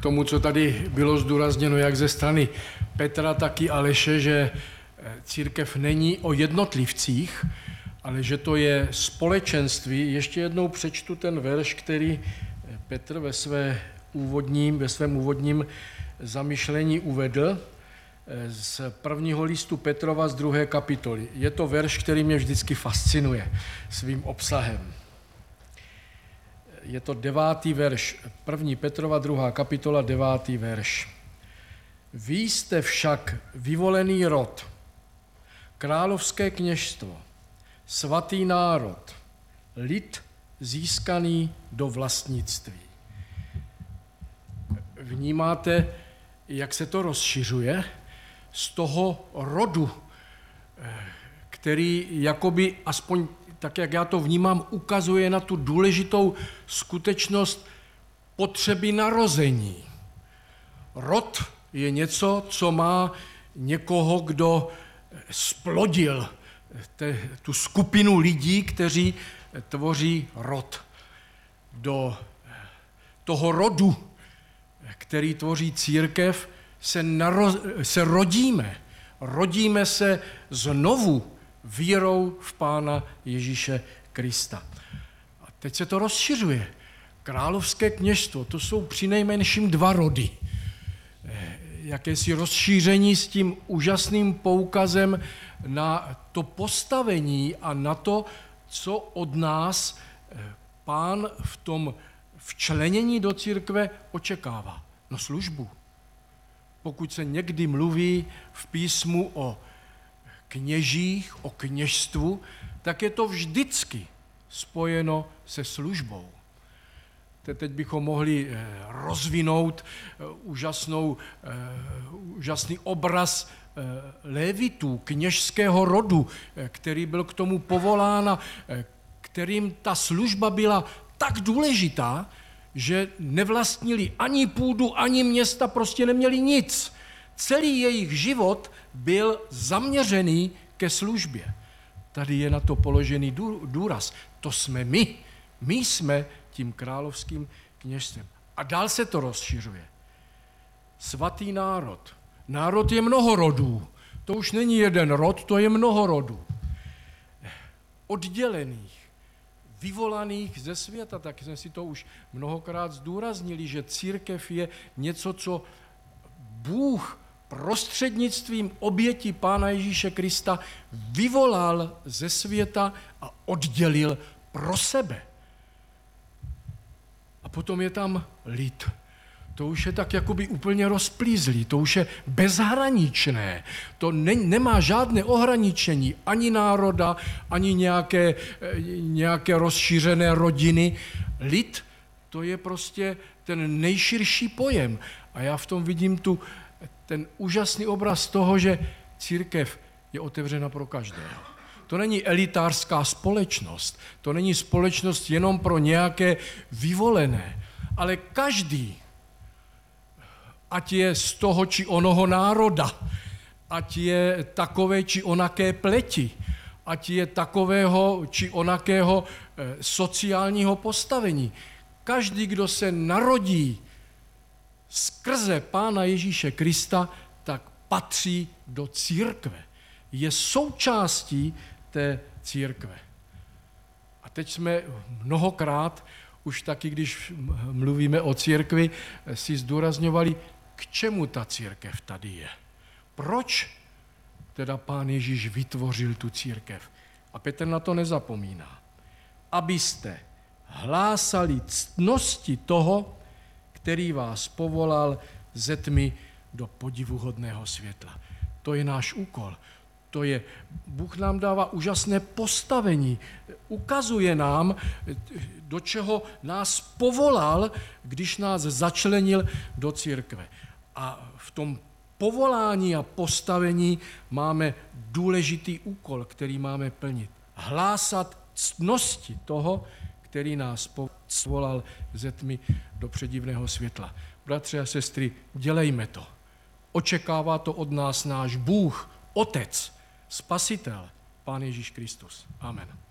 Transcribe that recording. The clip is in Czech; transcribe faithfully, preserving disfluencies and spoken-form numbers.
tomu, co tady bylo zdůrazněno jak ze strany Petra, tak i Aleše, že církev není o jednotlivcích, ale že to je společenství. Ještě jednou přečtu ten verš, který Petr ve, své úvodním, ve svém úvodním zamyšlení uvedl z prvního listu Petrova z druhé kapitoly. Je to verš, který mě vždycky fascinuje svým obsahem. Je to devátý verš, první Petrova, druhá kapitola, devátý verš. Vy jste však vyvolený rod, královské kněžstvo, svatý národ, lid získaný do vlastnictví. Vnímáte, jak se to rozšiřuje? Z toho rodu, který jakoby, aspoň tak, jak já to vnímám, ukazuje na tu důležitou skutečnost potřeby narození. Rod je něco, co má někoho, kdo splodil te, tu skupinu lidí, kteří tvoří rod. Do toho rodu, který tvoří církev, se, naro, se rodíme. Rodíme se znovu vírou v Pána Ježíše Krista. A teď se to rozšiřuje. Královské kněžstvo, to jsou přinejmenším dva rody. Jakési rozšíření s tím úžasným poukazem na to postavení a na to, co od nás Pán v tom včlenění do církve očekává. No službu. Pokud se někdy mluví v písmu o kněžích, o kněžstvu, tak je to vždycky spojeno se službou. Teď bychom mohli rozvinout úžasnou, úžasný obraz lévitů, kněžského rodu, který byl k tomu povolán a kterým ta služba byla tak důležitá, že nevlastnili ani půdu, ani města, prostě neměli nic. Celý jejich život byl zaměřený ke službě. Tady je na to položený důraz. To jsme my. My jsme tím královským kněžstvem. A dál se to rozšiřuje. Svatý národ. Národ je mnoho rodů. To už není jeden rod, to je mnoho rodů. Oddělených, vyvolaných ze světa, tak jsme si to už mnohokrát zdůraznili, že církev je něco, co Bůh prostřednictvím oběti Pána Ježíše Krista vyvolal ze světa a oddělil pro sebe. A potom je tam lid. To už je tak jakoby úplně rozplízlý, to už je bezhraničné. To ne, nemá žádné ohraničení ani národa, ani nějaké, nějaké rozšířené rodiny. Lid, to je prostě ten nejširší pojem. A já v tom vidím tu, ten úžasný obraz toho, že církev je otevřena pro každého. To není elitářská společnost, to není společnost jenom pro nějaké vyvolené, ale každý, ať je z toho či onoho národa, ať je takové či onaké pleti, ať je takového či onakého sociálního postavení. Každý, kdo se narodí skrze Pána Ježíše Krista, tak patří do církve. Je součástí té církve. A teď jsme mnohokrát, už taky, když mluvíme o církvi, si zdůrazňovali, k čemu ta církev tady je. Proč teda Pán Ježíš vytvořil tu církev? A Petr na to nezapomíná. Abyste hlásali ctnosti toho, který vás povolal ze tmy do podivuhodného světla. To je náš úkol. To je, Bůh nám dává úžasné postavení. Ukazuje nám, do čeho nás povolal, když nás začlenil do církve. A v tom povolání a postavení máme důležitý úkol, který máme plnit. Hlásat ctnosti toho, který nás povolal ze tmy do předivného světla. Bratři a sestry, dělejme to. Očekává to od nás náš Bůh, Otec, Spasitel, Pán Ježíš Kristus. Amen.